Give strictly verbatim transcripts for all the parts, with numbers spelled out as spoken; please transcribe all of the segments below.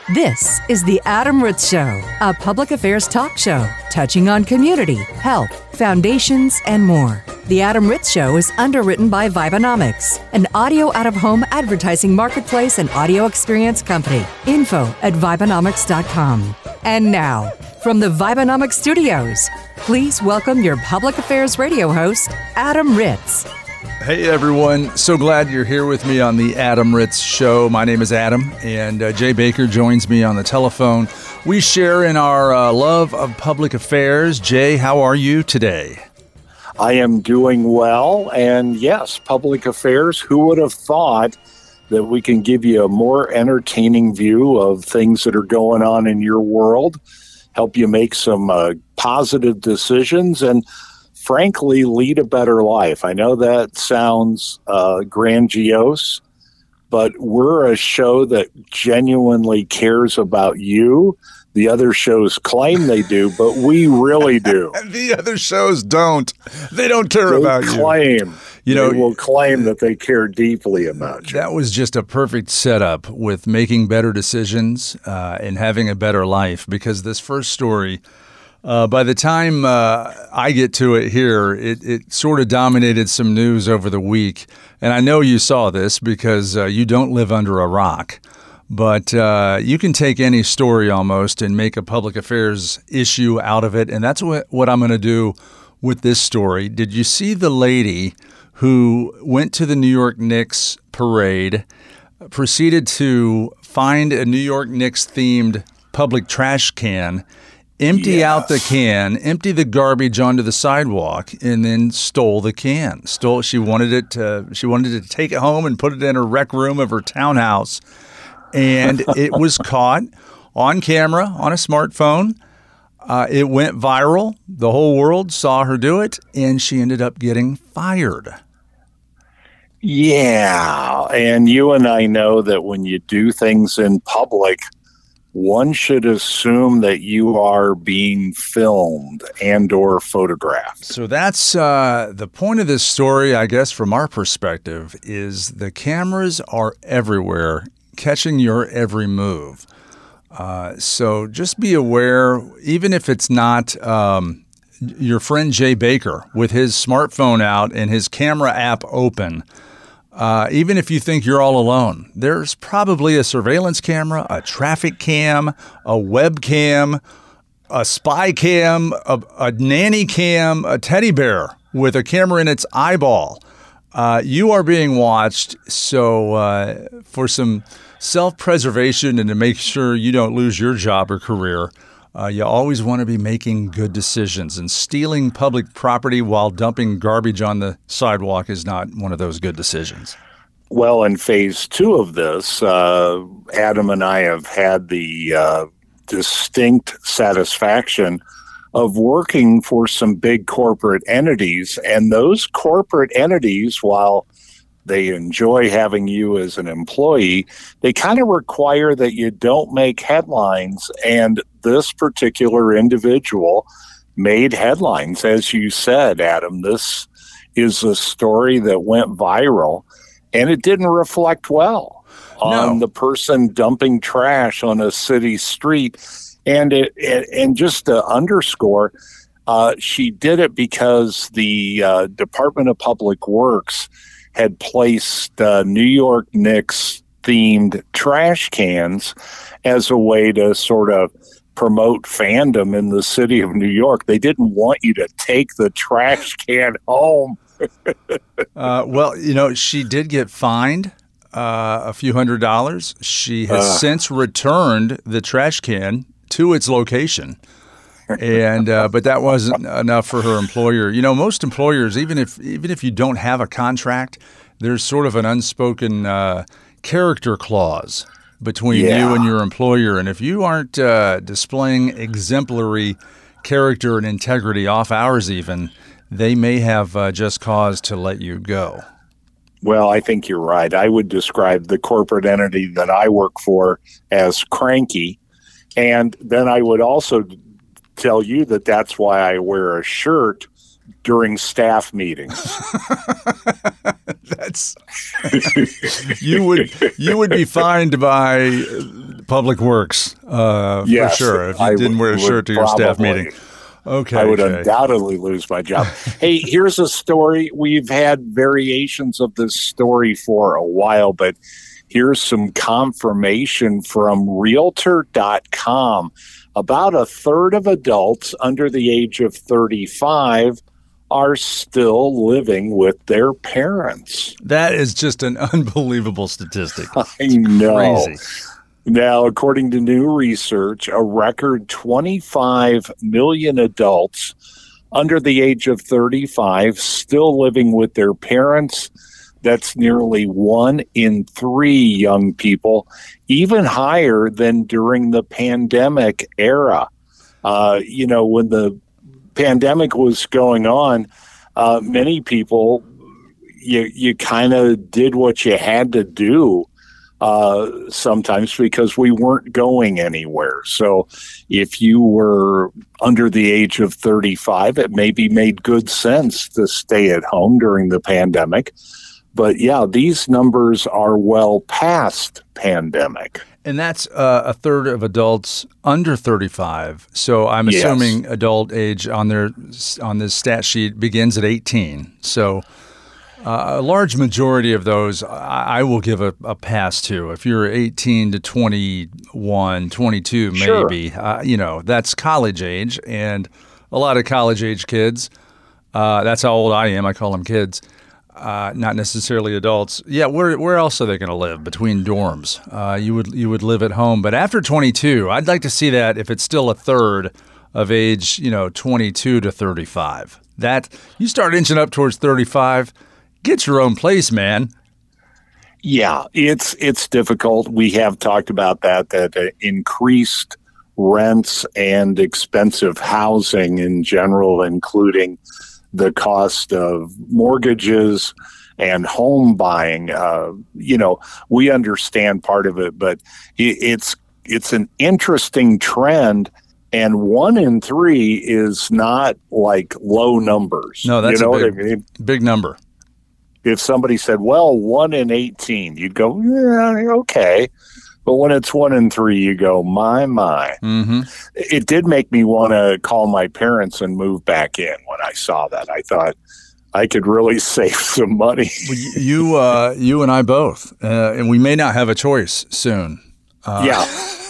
This is The Adam Ritz Show, a public affairs talk show touching on community, health, foundations, and more. The Adam Ritz Show is underwritten by Vibenomics, an audio out-of-home advertising marketplace and audio experience company. Info at Vibenomics dot com. And now, from the Vibenomics studios, please welcome your public affairs radio host, Adam Ritz. Hey everyone, so glad you're here with me on the Adam Ritz Show. My name is Adam, and uh, Jay Baker joins me on the telephone. We share in our uh, love of public affairs. Jay, how are you today? I am doing well, and yes, public affairs. Who would have thought that we can give you a more entertaining view of things that are going on in your world, help you make some uh, positive decisions, and frankly, lead a better life. I know that sounds uh, grandiose, but we're a show that genuinely cares about you. The other shows claim they do, but we really do. The other shows don't. They don't care they about claim, you. You know, they will claim that they care deeply about you. That was just a perfect setup with making better decisions uh, and having a better life, because this first story, Uh, by the time uh, I get to it here, it, it sort of dominated some news over the week. And I know you saw this because uh, you don't live under a rock. But uh, you can take any story almost and make a public affairs issue out of it. And that's what, what I'm going to do with this story. Did you see the lady who went to the New York Knicks parade, proceeded to find a New York Knicks-themed public trash can, empty yes. out the can, empty the garbage onto the sidewalk, and then stole the can. Stole. She wanted it to. She wanted to take it home and put it in her rec room of her townhouse, and it was caught on camera on a smartphone. Uh, it went viral. The whole world saw her do it, and she ended up getting fired. Yeah, and you and I know that when you do things in public, one should assume that you are being filmed and or photographed. So that's uh, the point of this story, I guess, from our perspective, is the cameras are everywhere, catching your every move. Uh, so just be aware, even if it's not um, your friend Jay Baker with his smartphone out and his camera app open, Uh, even if you think you're all alone, there's probably a surveillance camera, a traffic cam, a webcam, a spy cam, a, a nanny cam, a teddy bear with a camera in its eyeball. Uh, you are being watched, so uh, for some self-preservation and to make sure you don't lose your job or career, Uh, you always want to be making good decisions, and stealing public property while dumping garbage on the sidewalk is not one of those good decisions. Well, in phase two of this, uh, Adam and I have had the uh, distinct satisfaction of working for some big corporate entities, and those corporate entities, while they enjoy having you as an employee, they kind of require that you don't make headlines. And this particular individual made headlines. As you said, Adam, this is a story that went viral, and it didn't reflect well on no. the person dumping trash on a city street. And it, it and just to underscore, uh, she did it because the uh, Department of Public Works had placed uh, New York Knicks themed trash cans as a way to sort of promote fandom in the city of New York. They didn't want you to take the trash can home. uh, well, you know, she did get fined uh, a few hundred dollars. She has uh. since returned the trash can to its location. And uh, but that wasn't enough for her employer. You know, most employers, even if even if you don't have a contract, there's sort of an unspoken uh, character clause between yeah. you and your employer. And if you aren't uh, displaying exemplary character and integrity off hours even, they may have uh, just cause to let you go. Well, I think you're right. I would describe the corporate entity that I work for as cranky. And then I would also tell you that that's why I wear a shirt during staff meetings. That's you would you would be fined by Public Works, uh, yes, for sure, if you I didn't wear a shirt to your probably, staff meeting. Okay. I would Jay. undoubtedly lose my job. Hey, here's a story. We've had variations of this story for a while, but here's some confirmation from Realtor dot com. About a third of adults under the age of thirty-five are still living with their parents. That is just an unbelievable statistic. I know. Crazy. Now, according to new research, a record twenty-five million adults under the age of thirty-five still living with their parents. That's nearly one in three young people, even higher than during the pandemic era. Uh, you know, when the pandemic was going on, uh, many people, you, you kind of did what you had to do. Uh, sometimes because we weren't going anywhere. So if you were under the age of thirty-five, it maybe made good sense to stay at home during the pandemic. But yeah, these numbers are well past pandemic. And that's uh, a third of adults under thirty-five. So I'm Yes. assuming adult age on their on this stat sheet begins at eighteen. So Uh, a large majority of those I, I will give a, a pass to. If you're eighteen to twenty-one, twenty-two, Sure. maybe, uh, you know, that's college age. And a lot of college age kids, uh, that's how old I am. I call them kids, uh, not necessarily adults. Yeah, where where else are they going to live? Between dorms. Uh, you would you would live at home. But after twenty-two, I'd like to see that if it's still a third of age, you know, twenty-two to thirty-five. That you start inching up towards thirty-five. Get your own place, man. Yeah, it's it's difficult. We have talked about that, that uh, increased rents and expensive housing in general, including the cost of mortgages and home buying. Uh, you know, we understand part of it, but it, it's it's an interesting trend. And one in three is not like low numbers. No, that's you know a big, what I mean? big number. If somebody said, well, one in eighteen, you'd go, yeah, okay. But when it's one in three, you go, my, my. Mm-hmm. It did make me want to call my parents and move back in when I saw that. I thought I could really save some money. You, uh, you and I both, uh, and we may not have a choice soon. Uh, Yeah.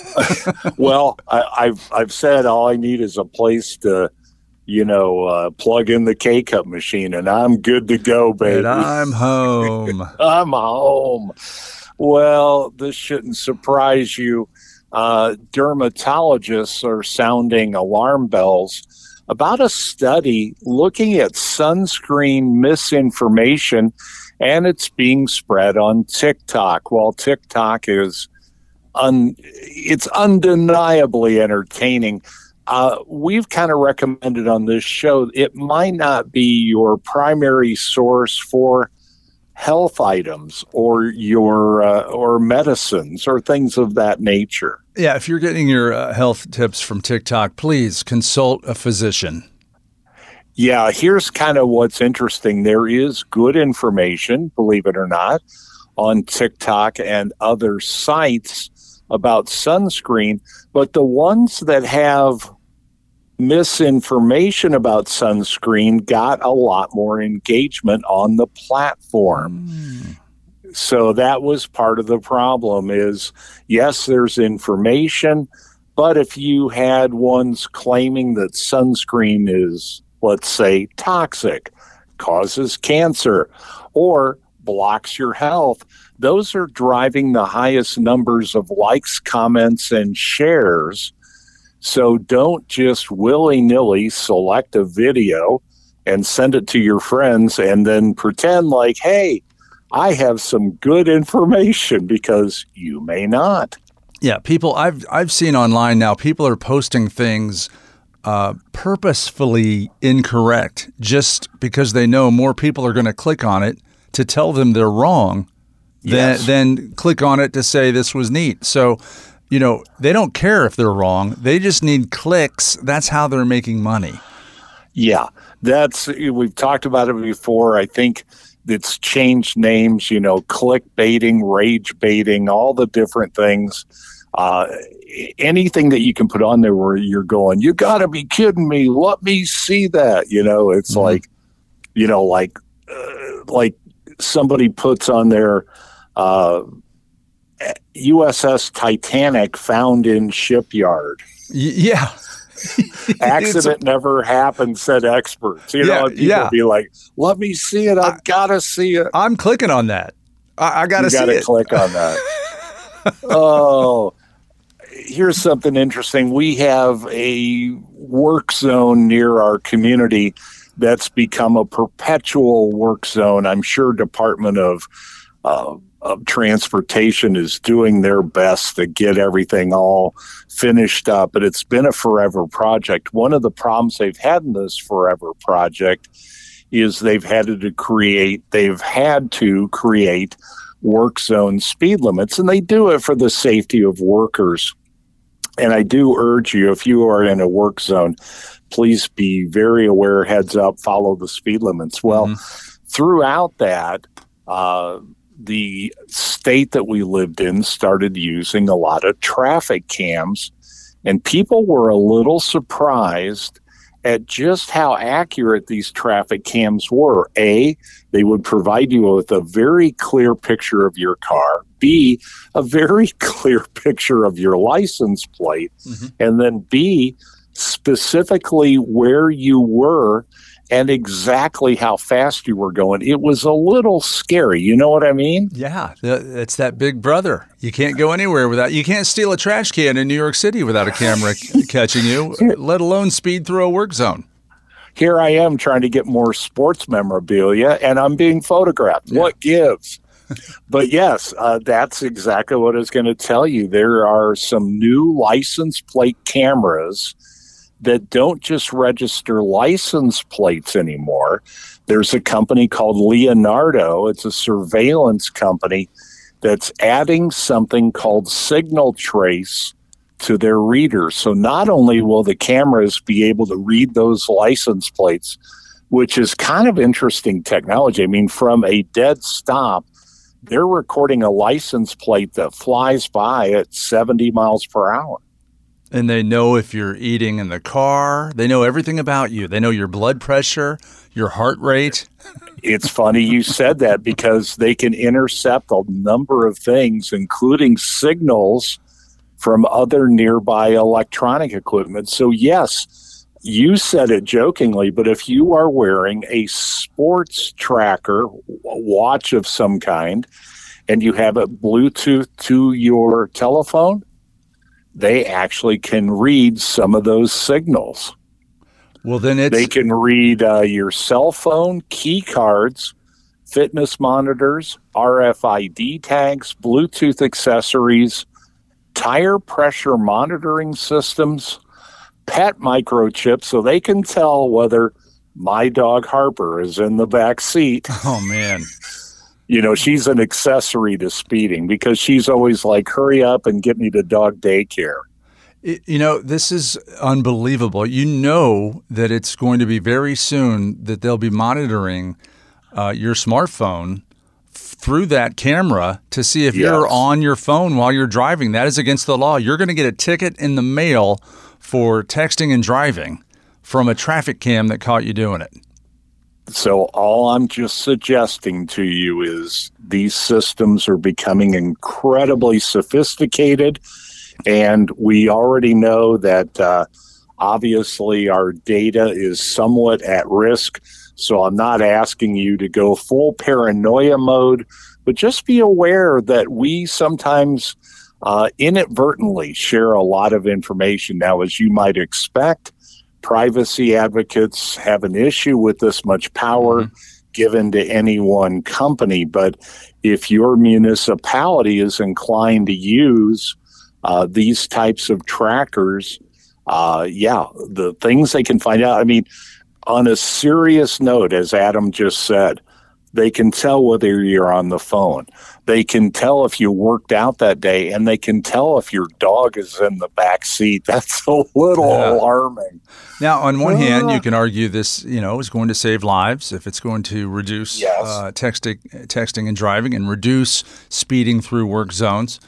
Well, I, I've I've said all I need is a place to, you know, uh, plug in the K-cup machine, and I'm good to go, baby. And I'm home. I'm home. Well, this shouldn't surprise you. Uh, dermatologists are sounding alarm bells about a study looking at sunscreen misinformation, and it's being spread on TikTok. While TikTok is un- it's undeniably entertaining, Uh, we've kind of recommended on this show, it might not be your primary source for health items or your uh, or medicines or things of that nature. Yeah, if you're getting your uh, health tips from TikTok, please consult a physician. Yeah, here's kind of what's interesting. There is good information, believe it or not, on TikTok and other sites about sunscreen, but the ones that have misinformation about sunscreen got a lot more engagement on the platform. Mm. So that was part of the problem is, yes, there's information, but if you had ones claiming that sunscreen is, let's say, toxic, causes cancer, or blocks your health, those are driving the highest numbers of likes, comments, and shares. So don't just willy-nilly select a video and send it to your friends and then pretend like, hey, I have some good information, because you may not. Yeah, people I've I've seen online now, people are posting things uh, purposefully incorrect just because they know more people are going to click on it to tell them they're wrong than, Yes. than click on it to say this was neat. So, you know, they don't care if they're wrong. They just need clicks. That's how they're making money. Yeah, that's, we've talked about it before. I think it's changed names, you know, clickbaiting, rage baiting, all the different things. uh, anything that you can put on there where you're going, you got to be kidding me. Let me see that. You know, it's mm-hmm. like, you know, like, uh, like somebody puts on there, uh, U S S Titanic found in shipyard. Yeah. Accident never happened, said experts. You yeah, know, people yeah. be like, let me see it. I've got to see it. I'm clicking on that. I, I got to see gotta it. click on that. Oh, here's something interesting. We have a work zone near our community that's become a perpetual work zone. I'm sure Department of uh, of Transportation is doing their best to get everything all finished up, but it's been a forever project. One of the problems they've had in this forever project is they've had to create, they've had to create work zone speed limits, and they do it for the safety of workers. And I do urge you, if you are in a work zone, please be very aware, heads up, follow the speed limits. Well, mm-hmm. throughout that, uh, the state that we lived in started using a lot of traffic cams, and people were a little surprised at just how accurate these traffic cams were. A, they would provide you with a very clear picture of your car. B, a very clear picture of your license plate. Mm-hmm. And then B, specifically where you were and exactly how fast you were going. It was a little scary. You know what I mean? Yeah, it's that big brother. You can't go anywhere without, you can't steal a trash can in New York City without a camera catching you, let alone speed through a work zone. Here I am trying to get more sports memorabilia, and I'm being photographed. Yeah. What gives? But yes, uh, that's exactly what I was going to tell you. There are some new license plate cameras that don't just register license plates anymore. There's a company called Leonardo. It's a surveillance company that's adding something called Signal Trace to their readers. So not only will the cameras be able to read those license plates, which is kind of interesting technology. I mean, from a dead stop, they're recording a license plate that flies by at seventy miles per hour. And they know if you're eating in the car. They know everything about you. They know your blood pressure, your heart rate. It's funny you said that, because they can intercept a number of things, including signals from other nearby electronic equipment. So yes, you said it jokingly, but if you are wearing a sports tracker watch of some kind and you have it Bluetooth to your telephone, they actually can read some of those signals. Well, then it's... They can read uh, your cell phone, key cards, fitness monitors, R F I D tags, Bluetooth accessories, tire pressure monitoring systems, pet microchips, so they can tell whether my dog Harper is in the back seat. Oh, man. You know, she's an accessory to speeding, because she's always like, hurry up and get me to dog daycare. You know, this is unbelievable. You know that it's going to be very soon that they'll be monitoring uh, your smartphone through that camera to see if yes. you're on your phone while you're driving. That is against the law. You're going to get a ticket in the mail for texting and driving from a traffic cam that caught you doing it. So all I'm just suggesting to you is these systems are becoming incredibly sophisticated, and we already know that uh, obviously our data is somewhat at risk. So I'm not asking you to go full paranoia mode, but just be aware that we sometimes uh, inadvertently share a lot of information. Now, as you might expect, privacy advocates have an issue with this much power mm-hmm. given to any one company. But if your municipality is inclined to use uh, these types of trackers, uh, yeah, the things they can find out. I mean, on a serious note, as Adam just said, they can tell whether you're on the phone. They can tell if you worked out that day, and they can tell if your dog is in the back seat. That's a little yeah. alarming. Now, on one uh, hand, you can argue this, you know, is going to save lives if it's going to reduce yes. uh, texting, texting and driving and reduce speeding through work zones.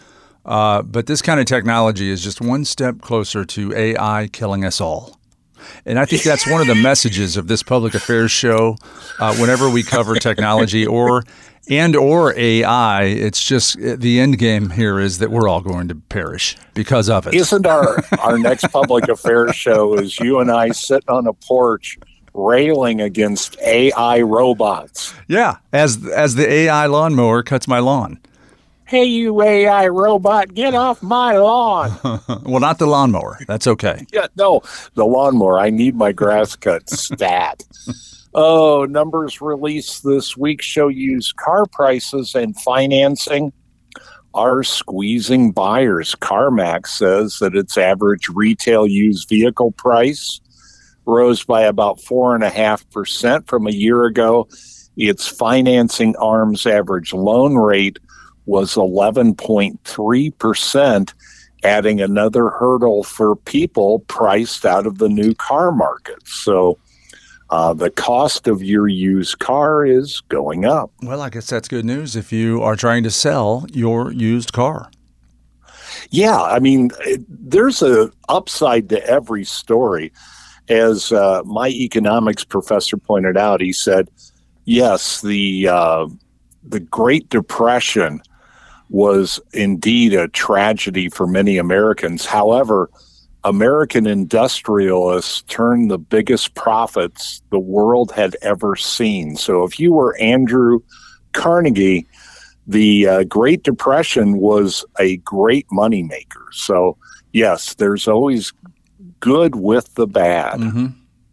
Uh, but this kind of technology is just one step closer to A I killing us all. And I think that's one of the messages of this public affairs show. Uh, whenever we cover technology or and or A I, it's just the end game here is that we're all going to perish because of it. Isn't our, our next public affairs show is you and I sitting on a porch railing against A I robots? Yeah, as as the A I lawnmower cuts my lawn. Hey, you A I robot, get off my lawn. Well, not the lawnmower. That's okay. Yeah, no, the lawnmower. I need my grass cut stat. Oh, numbers released this week show used car prices and financing are squeezing buyers. CarMax says that its average retail used vehicle price rose by about four point five percent from a year ago. Its financing arm's average loan rate was eleven point three percent, adding another hurdle for people priced out of the new car market. So uh, the cost of your used car is going up. Well, I guess that's good news if you are trying to sell your used car. Yeah, I mean, it, there's a upside to every story. As uh, my economics professor pointed out, he said, yes, the uh, the Great Depression was indeed a tragedy for many Americans. However, American industrialists turned the biggest profits the world had ever seen. So if you were Andrew Carnegie, the uh, Great Depression was a great moneymaker. So yes, there's always good with the bad. Mm-hmm.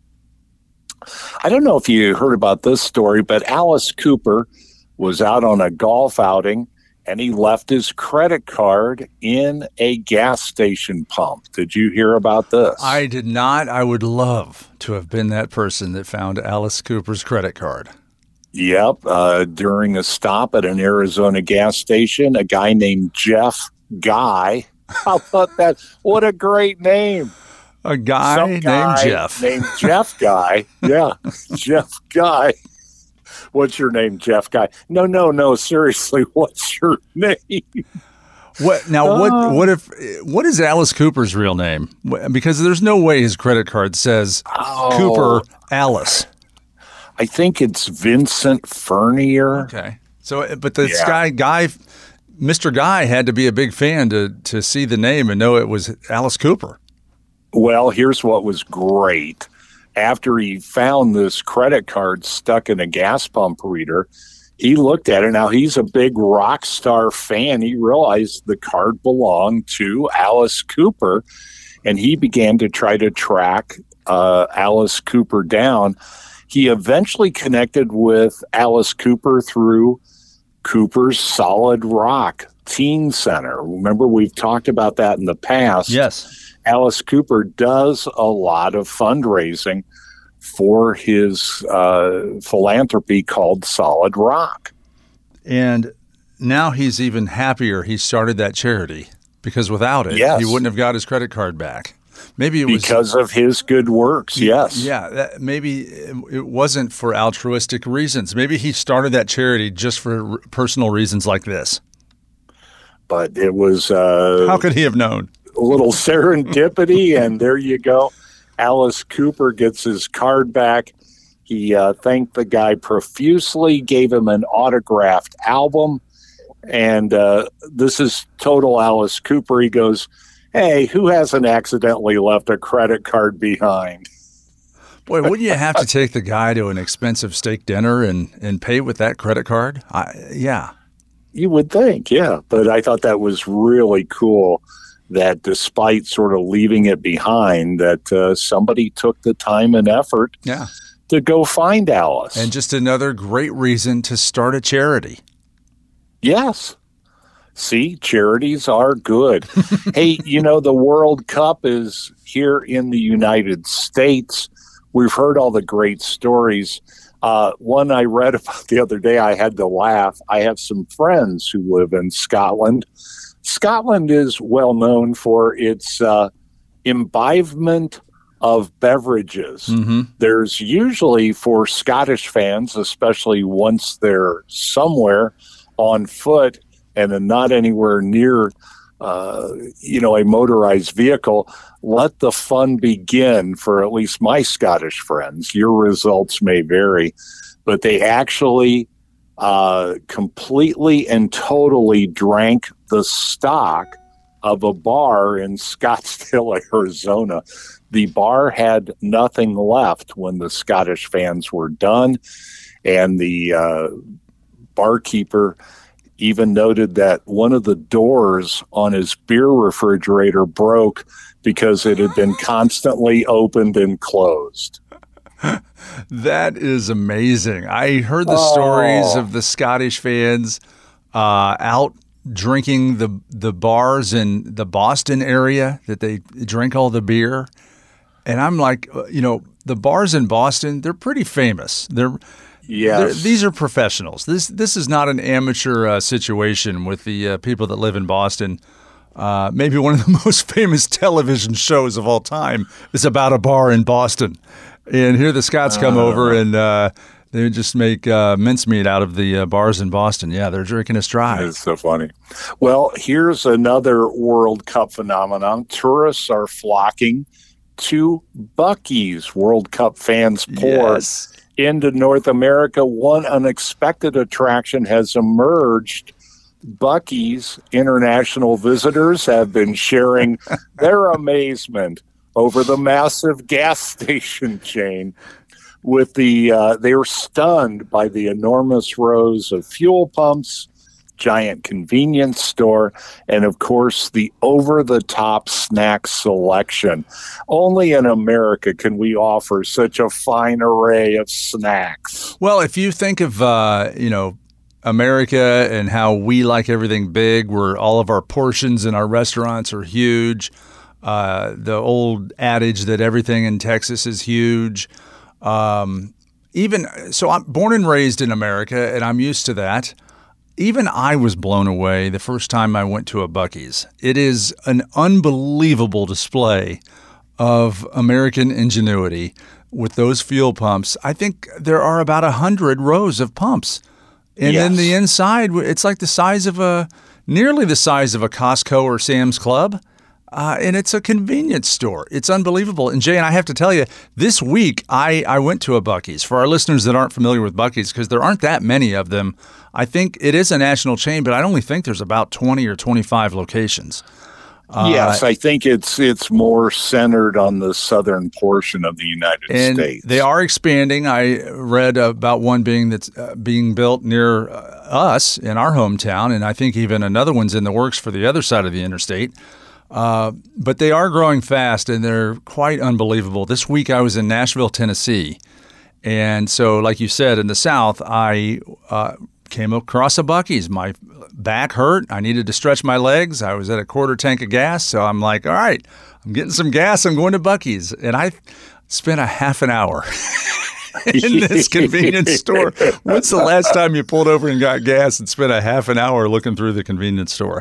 I don't know if you heard about this story, but Alice Cooper was out on a golf outing and he left his credit card in a gas station pump. Did you hear about this? I did not. I would love to have been that person that found Alice Cooper's credit card. Yep. Uh, during a stop at an Arizona gas station, a guy named Jeff Guy. How about that? What a great name. A guy, Some named guy Jeff. Named Jeff Guy. Yeah. Jeff Guy. What's your name, Jeff Guy? No, no, no. Seriously, what's your name? What now? Uh, What what if what is Alice Cooper's real name? Because there's no way his credit card says oh, Cooper Alice. I think it's Vincent Furnier. Okay, so but this Yeah. guy guy, Mister Guy had to be a big fan to to see the name and know it was Alice Cooper. Well, here's what was great. After he found this credit card stuck in a gas pump reader, he looked at it. Now, he's a big rock star fan. He realized the card belonged to Alice Cooper, and he began to try to track uh, Alice Cooper down. He eventually connected with Alice Cooper through Cooper's Solid Rock Teen Center. Remember, we've talked about that in the past. Yes. Alice Cooper does a lot of fundraising for his uh, philanthropy called Solid Rock. And now he's even happier he started that charity because without it, Yes. he wouldn't have got his credit card back. Maybe it was Because of his good works, yes. Yeah, that, maybe it wasn't for altruistic reasons. Maybe he started that charity just for r- personal reasons like this. But it was uh, How could he have known? a little serendipity, and there you go. Alice Cooper gets his card back. He uh, thanked the guy profusely, gave him an autographed album, and uh, this is total Alice Cooper. He goes, hey, who hasn't accidentally left a credit card behind? Boy, wouldn't you have to take the guy to an expensive steak dinner and, and pay with that credit card? I, yeah. You would think, yeah. But I thought that was really cool that despite sort of leaving it behind, that uh, somebody took the time and effort Yeah. to go find Alice. And just another great reason to start a charity. Yes. See, charities are good. Hey, you know, the World Cup is here in the United States. We've heard all the great stories. Uh, one I read about the other day, I had to laugh. I have some friends who live in Scotland. Scotland is well known for its uh, imbibement of beverages. Mm-hmm. There's usually, for Scottish fans, especially once they're somewhere on foot and not anywhere near uh, you know, a motorized vehicle, let the fun begin for at least my Scottish friends. Your results may vary, but they actually uh, completely and totally drank the stock of a bar in Scottsdale, Arizona. The bar had nothing left when the Scottish fans were done, and the uh, barkeeper even noted that one of the doors on his beer refrigerator broke because it had been constantly opened and closed. That is amazing. I heard the oh. stories of the Scottish fans uh, out drinking the the bars in the Boston area that they drink all the beer. And I'm like, you know, the bars in Boston, they're pretty famous. They're Yes. These are professionals. This this is not an amateur uh, situation with the uh, people that live in Boston. Uh, maybe one of the most famous television shows of all time is about a bar in Boston. And here the Scots come uh, over and uh, they just make uh, mincemeat out of the uh, bars in Boston. Yeah, they're drinking us dry. It's so funny. Well, here's another World Cup phenomenon. Tourists are flocking to Buc-ee's. World Cup fans pour Yes. into North America. One unexpected attraction has emerged. Buc-ee's international visitors have been sharing their amazement over the massive gas station chain. With the, uh, they were stunned by the enormous rows of fuel pumps, giant convenience store, and of course the over-the-top snack selection. Only in America can we offer such a fine array of snacks. Well, if you think of, uh, you know, America and how we like everything big, where all of our portions in our restaurants are huge, uh, the old adage that everything in Texas is huge. Um, even so, I'm born and raised in America, and I'm used to that. Even I was blown away the first time I went to a Buc-ee's. It is an unbelievable display of American ingenuity with those fuel pumps. I think there are about a hundred rows of pumps. And Yes. then the inside, it's like the size of a, nearly the size of a Costco or Sam's Club. Uh, and it's a convenience store. It's unbelievable. And Jay, and I have to tell you, this week I, I went to a Buc-ee's. For our listeners that aren't familiar with Buc-ee's, because there aren't that many of them, I think it is a national chain, but I only think there's about twenty or twenty-five locations. Uh, yes, I think it's it's more centered on the southern portion of the United and States. They are expanding. I read about one being that's uh, being built near uh, us in our hometown, and I think even another one's in the works for the other side of the interstate. Uh, but they are growing fast, and they're quite unbelievable. This week I was in Nashville, Tennessee, and so, like you said, in the South, I uh, came across a Buc-ee's. My back hurt. I needed to stretch my legs. I was at a quarter tank of gas, so I'm like, all right, I'm getting some gas. I'm going to Buc-ee's, and I spent a half an hour in this convenience store. When's the last time you pulled over and got gas and spent a half an hour looking through the convenience store?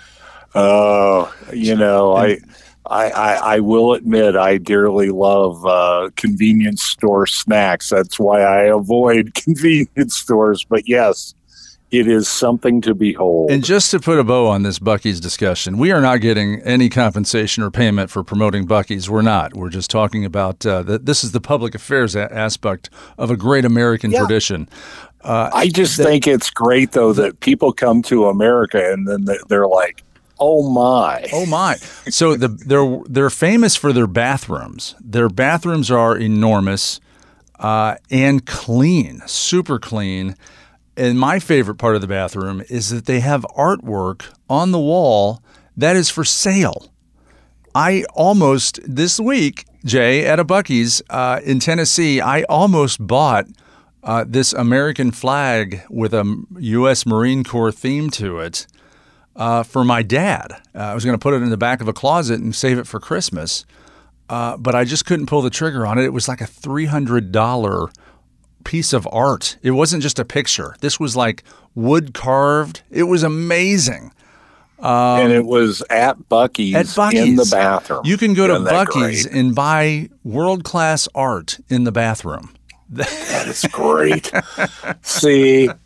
Oh, you know, I, I, I, I will admit I dearly love uh, convenience store snacks. That's why I avoid convenience stores. But yes, it is something to behold. And just to put a bow on this Buc-ee's discussion, we are not getting any compensation or payment for promoting Buc-ee's. We're not. We're just talking about uh, that. This is the public affairs a- aspect of a great American Yeah. tradition. Uh, I just that, think it's great, though, that people come to America and then they're like, oh my. Oh my. So the, they're they're famous for their bathrooms. Their bathrooms are enormous uh, and clean, super clean. And my favorite part of the bathroom is that they have artwork on the wall that is for sale. I almost, this week, Jay, at a Buc-ee's uh, in Tennessee, I almost bought uh, this American flag with a U S Marine Corps theme to it. Uh, for my dad. Uh, I was going to put it in the back of a closet and save it for Christmas, uh, but I just couldn't pull the trigger on it. It was like a three hundred dollars piece of art. It wasn't just a picture. This was like wood carved. It was amazing. Um, and it was at Buc-ee's, at Buc-ee's in the bathroom. You can go to Isn't that Buc-ee's great? and buy world-class art in the bathroom. That is great. See,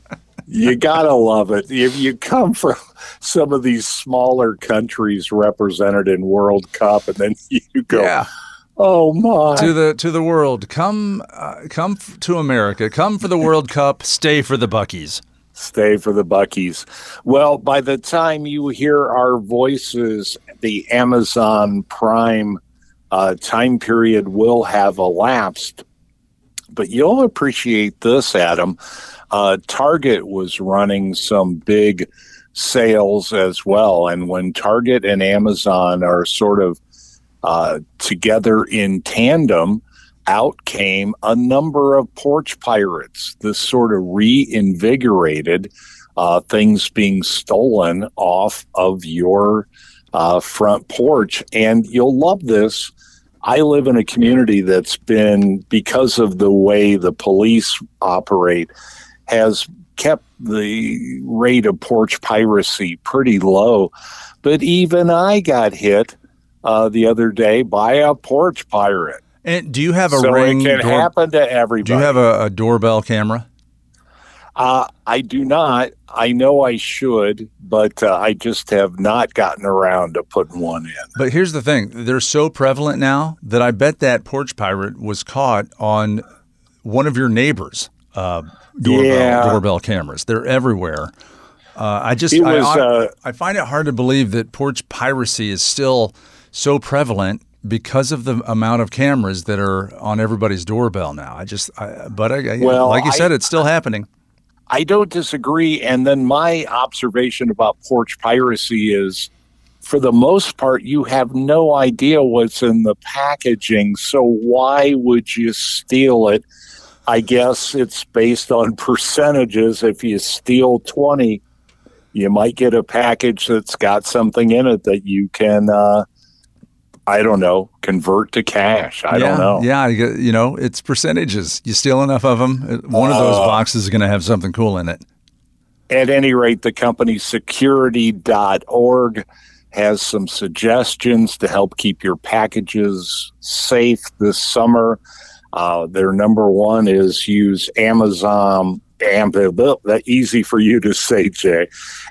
You gotta love it. If you come from some of these smaller countries represented in World Cup, and then you go, yeah. oh my! To the to the world, come uh, come f- to America, come for the World Cup, stay for the Buckies. Stay for the Buckies. Well, by the time you hear our voices, the Amazon Prime uh, time period will have elapsed. But you'll appreciate this, Adam. Uh, Target was running some big sales as well. And when Target and Amazon are sort of uh, together in tandem, out came a number of porch pirates. This sort of reinvigorated uh, things being stolen off of your uh, front porch. And you'll love this. I live in a community that's been, because of the way the police operate, has kept the rate of porch piracy pretty low. But even I got hit uh, the other day by a porch pirate. And do you have a so ring? So it can door- happen to everybody. Do you have a, a doorbell camera? Uh, I do not. I know I should, but uh, I just have not gotten around to putting one in. But here's the thing. They're so prevalent now that I bet that porch pirate was caught on one of your neighbors' uh, doorbell, yeah. doorbell cameras. They're everywhere. Uh, I just it I, was, I, uh, I find it hard to believe that porch piracy is still so prevalent because of the amount of cameras that are on everybody's doorbell now. I just, I, but I, well, like you said, I, it's still happening. I don't disagree. And then my observation about porch piracy is, for the most part, you have no idea what's in the packaging. So why would you steal it? I guess it's based on percentages. If you steal twenty, you might get a package that's got something in it that you can, uh, I don't know, convert to cash. I yeah, don't know. Yeah, you know, it's percentages. You steal enough of them, one of those uh, boxes is going to have something cool in it. At any rate, the company security dot org has some suggestions to help keep your packages safe this summer. Uh, their number one is use Amazon, Am- that easy for you to say, Jay,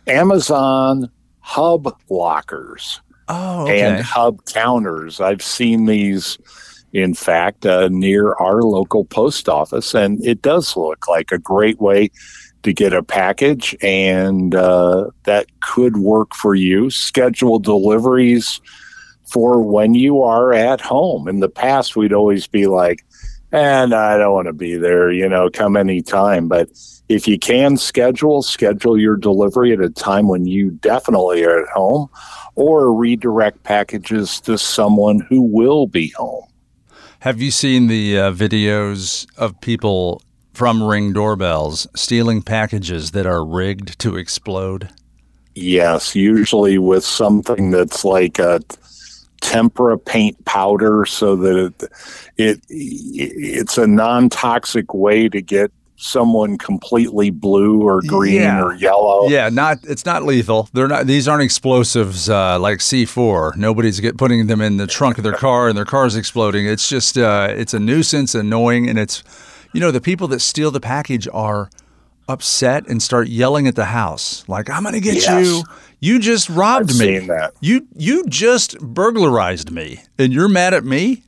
Amazon hub lockers. Oh, okay. And hub counters. I've seen these, in fact, uh, near our local post office, and it does look like a great way to get a package, and uh, that could work for you. Schedule deliveries for when you are at home. In the past, we'd always be like, and I don't want to be there, you know, come anytime. But if you can schedule, schedule your delivery at a time when you definitely are at home, or redirect packages to someone who will be home. Have you seen the uh, videos of people from Ring doorbells stealing packages that are rigged to explode? Yes, usually with something that's like a tempera paint powder, so that it, it it's a non-toxic way to get someone completely blue or green yeah. or yellow. Yeah, not it's not lethal. They're not. These aren't explosives uh, like C four. Nobody's get putting them in the trunk of their car and their car's exploding. It's just uh, it's a nuisance, annoying, and it's, you know, the people that steal the package are upset and start yelling at the house like, "I'm going to get yes. you. You just robbed I've me. Seen that. You you just burglarized me, and you're mad at me."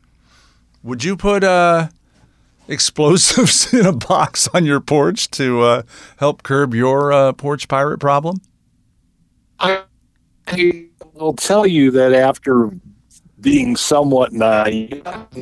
Would you put uh explosives in a box on your porch to uh, help curb your uh, porch pirate problem? I, I will tell you that after being somewhat naive,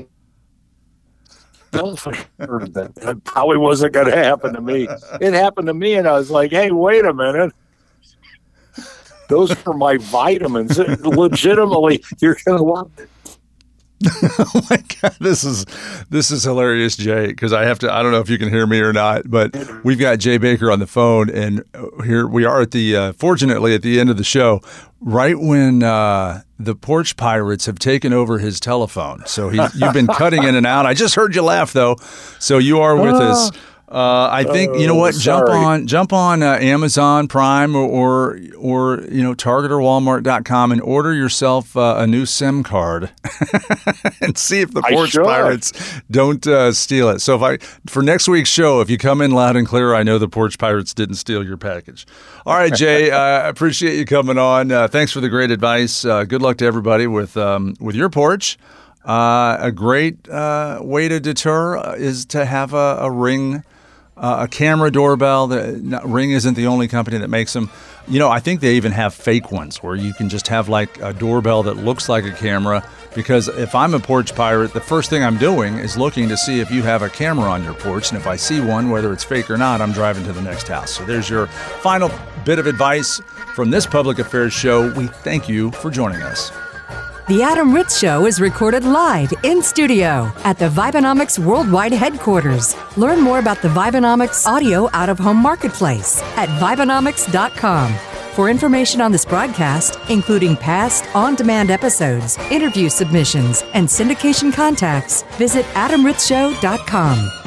that, that probably wasn't going to happen to me. It happened to me, and I was like, hey, wait a minute. Those are my vitamins. Legitimately, you're going to love it. Oh my God, this is this is hilarious, Jay, because I have to, I don't know if you can hear me or not, but we've got Jay Baker on the phone, and here we are at the, uh, fortunately, at the end of the show, right when uh, the porch pirates have taken over his telephone. So he, you've been cutting in and out. I just heard you laugh, though. So you are with us Uh, I think you know what. Oh, jump sorry. on, jump on uh, Amazon Prime or, or or you know Target or Walmart dot com and order yourself uh, a new SIM card and see if the I Porch should. Pirates don't uh, steal it. So if I for next week's show, if you come in loud and clear, I know the Porch Pirates didn't steal your package. All right, Jay, uh, I appreciate you coming on. Uh, thanks for the great advice. Uh, good luck to everybody with um, with your porch. Uh, a great uh, way to deter uh, is to have a, a Ring. Uh, a camera doorbell. The not, Ring isn't the only company that makes them. You know, I think they even have fake ones where you can just have like a doorbell that looks like a camera. Because if I'm a porch pirate, the first thing I'm doing is looking to see if you have a camera on your porch. And if I see one, whether it's fake or not, I'm driving to the next house. So there's your final bit of advice from this Public Affairs show. We thank you for joining us. The Adam Ritz Show is recorded live in studio at the Vibenomics Worldwide Headquarters. Learn more about the Vibenomics Audio Out-of-Home Marketplace at Vibenomics dot com. For information on this broadcast, including past on-demand episodes, interview submissions, and syndication contacts, visit Adam Ritz Show dot com.